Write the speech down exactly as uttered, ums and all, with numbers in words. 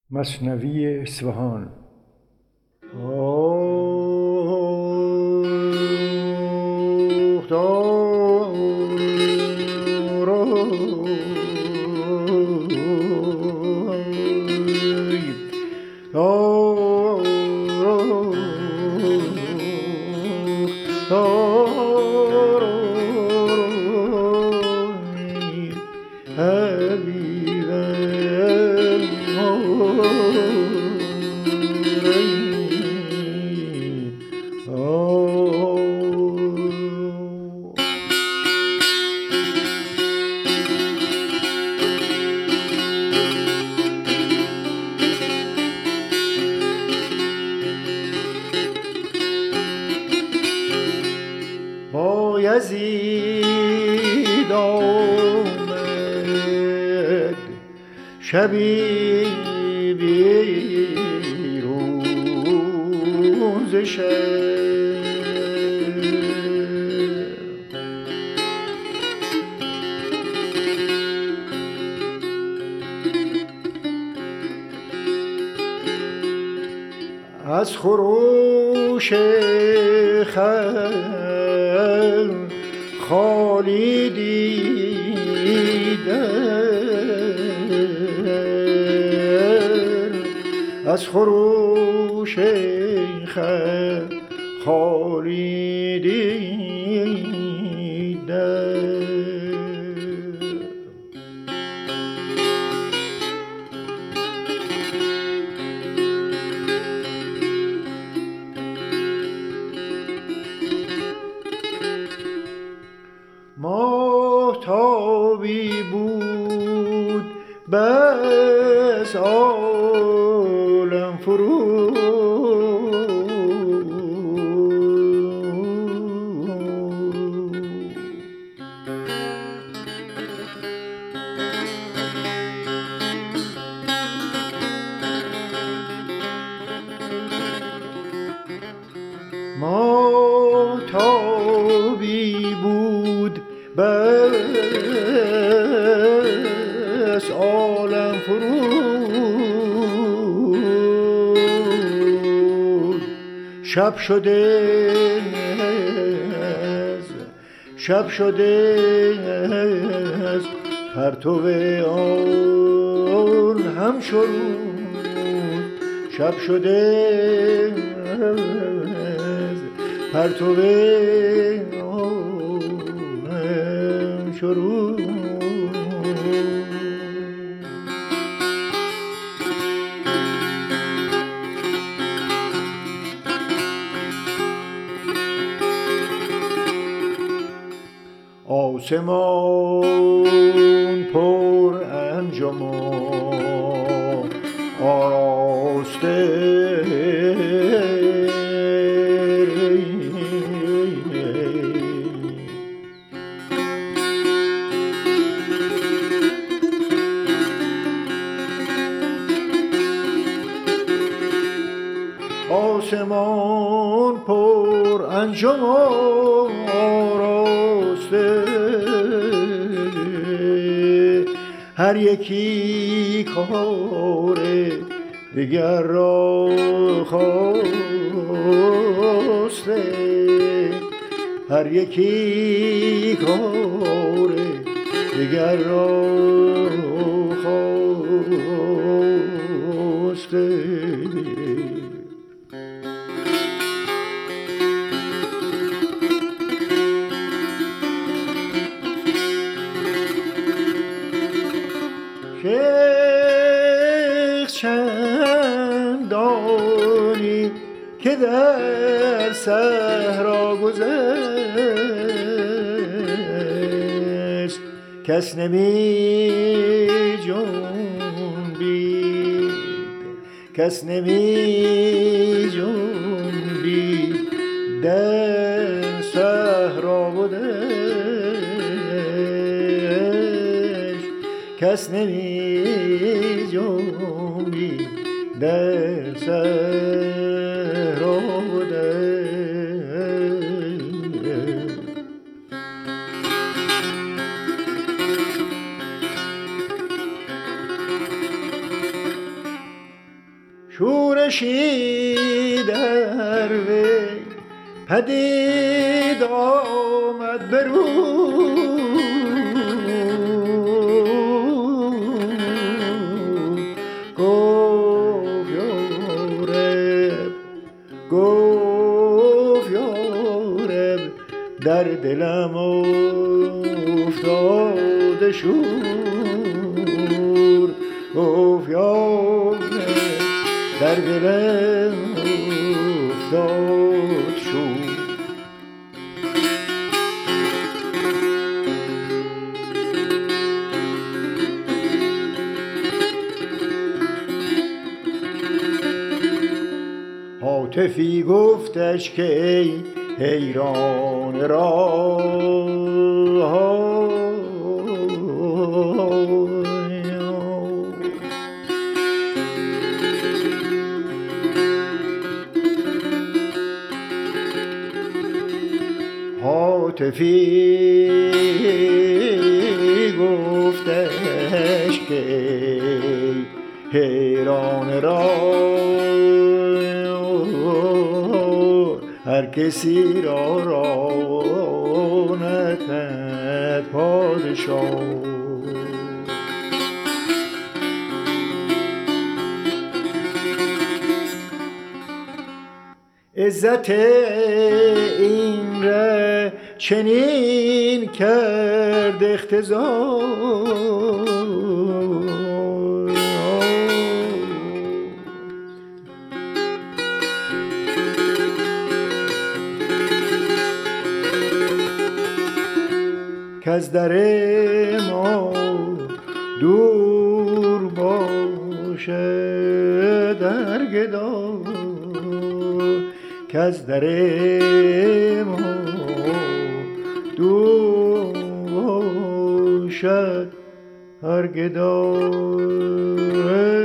مثنوی اصفهان. بایزید آمد شبی بیرون ز شهر، از خروش خر خالی دیدن، از خروش خر خالی دیدن. ماهتابی بود بس عالم فروز، ماهتابی بود بس عالم فرود، شب شده از شب شده از پرتو آن هم شروع، شب شده از پرتو آن شروع. آسمان پر انجم آراسته، آسمان پر انجم آراسته، هر یکی کار دیگر را خواسته، هر یکی کار دیگر را خواسته. شیخ چندانی که در صحرا گذشت، کس نمی جنبید، کس نمی جنبید در صحرا گذشت، کس نمی جنبید در صحرا گذشت. شورشی در وی پدید آمد برو گفت یارب گفت یارب در دلم افتاده شور گفت یارب در دلم افتاد شور هاتفی گفتش که ای حیران راه هاتفی گفتش که ای حیران راه هر کسی را رانتت پادشاه عزت این ره چنین کرد اختزار کز در ما دور باشد در گدا کز در ما دور باشد هر گدا